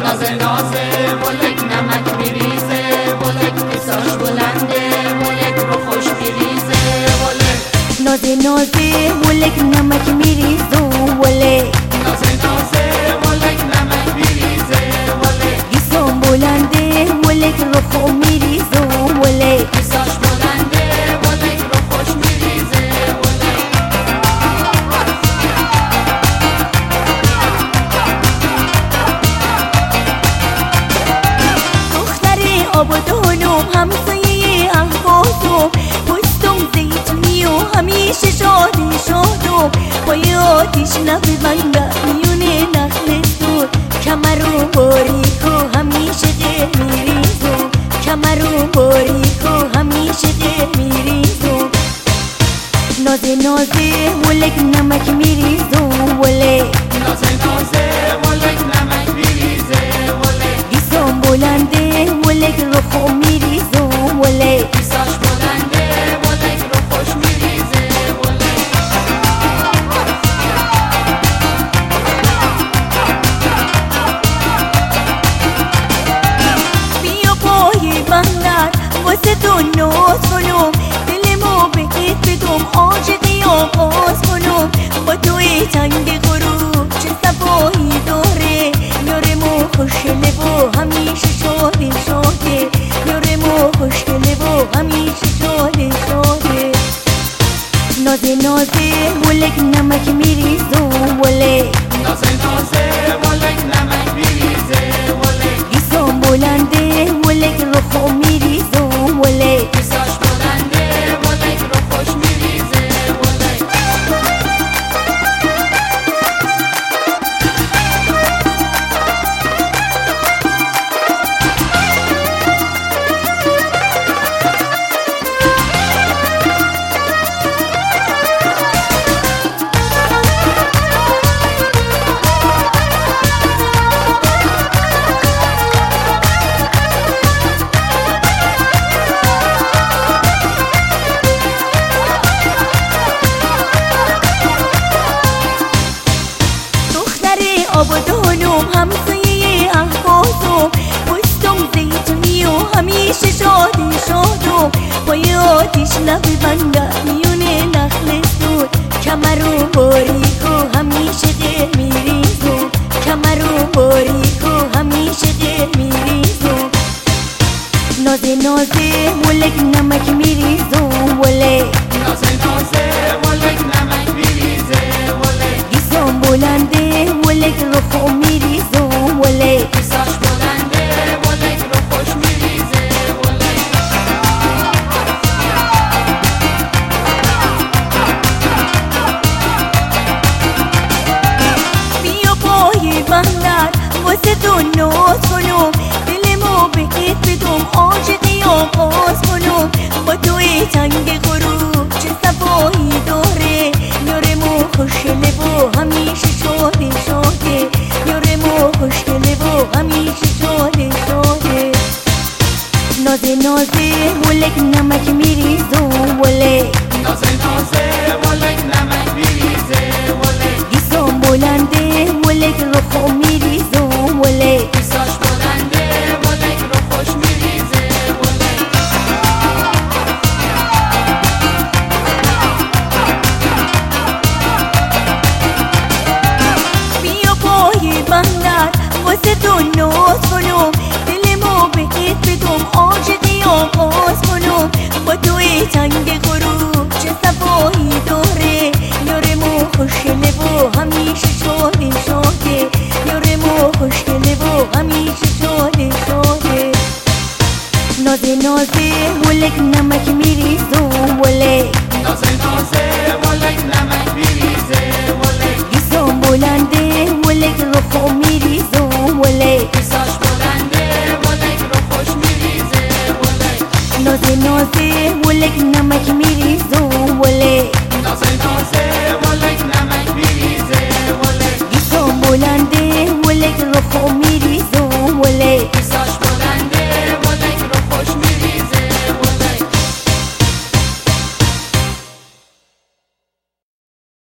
نازه نازه ولک نمک میریزه ولک پیساش بلنده ولک رو خوش میریزه ولک نازه نازه ولک نمک میریزه ولک نازه نازه ولک نمک میریزه ولک گیسان بلنده ولک رو خو میریزه ولک پیساش بلنده ولک رو خوش میریزه ولک دختر آبادانم همسایه اهوازم پستم زیتونی و همیشه شادی شادم پای آتیش نببنده میونه نخل سود کمر و باریک و همیشه دل میریزم کمر و باریک و همیشه دل میریزم نازه نازه ولک نمک میریزم ولک نازه نازه ولک نمک میریزه ولک گیسان بلنده ولک رو خو میریزم ولک پیساش بلنده ولک رو خوش میریزه ولک بیا پای بندر واسه تو ناز کنم دلمو بهت بدم عاشقی آغاز کنم با توی تنگ غروب چه صفایی داره یارمو خوشگله و همیشه شاده شاده یارمو خوشگله و همیشه شاده شاده نازه نازه ولک نمک میریزم ولک نازه نازه ولک نمک میریزه ولک گیسان بلنده ولک رو خو میریزم ولک پیساش بلنده ولک رو خوش میریزه ولک دختر آبادانم همسایه اهوازم پستم زیتونی و همیشه شادی شادم پای آتیش نببنده میونه نخل سود کمر و باریک و همیشه دل میریزم کمر و باریک و همیشه دل میریزم نازه نازه ولک نمک میریزم ولک نازه نازه ولک نمک میریزه ولک گیسان بلنده ولک رو خو میریزم ولک پیساش بلنده ولک رو خوش میریزه ولک بیا پای بندر واسه تو ناز کنم دلمو بهت بدم عاشقی آغاز کنم با توی تنگ غروب چه صفایی داره یارمو خوشگله و همیشه شاده شاده یارمو خوشگله و همیشه شاده شاده نازه نازه ولک نمک میریزم ولک نازه نازه ولک نمک میریزه ولک گیسان بلنده ولک رو خو میریزم ولک پیساش بلنده ولک رو خوش میریزه ولک بیا پای بندر واسه تو ناز کنم دلمو بهت بدم عاشقی آغاز کنم با توی تنگ غروب چه صفایی داره یارمو خوشگله و همیشه شاده شاده یارمو خوشگله و همیشه شاده شاده نازه نازه ولک نمک میریزم ولک نازه نازه ولک نمک میریزه ولک گیسان بلنده ولک رو خو میریزم ولک پیساش بلنده ولک رو خوش میریزه ولک نازه نازه ولک نمک میریزم ولک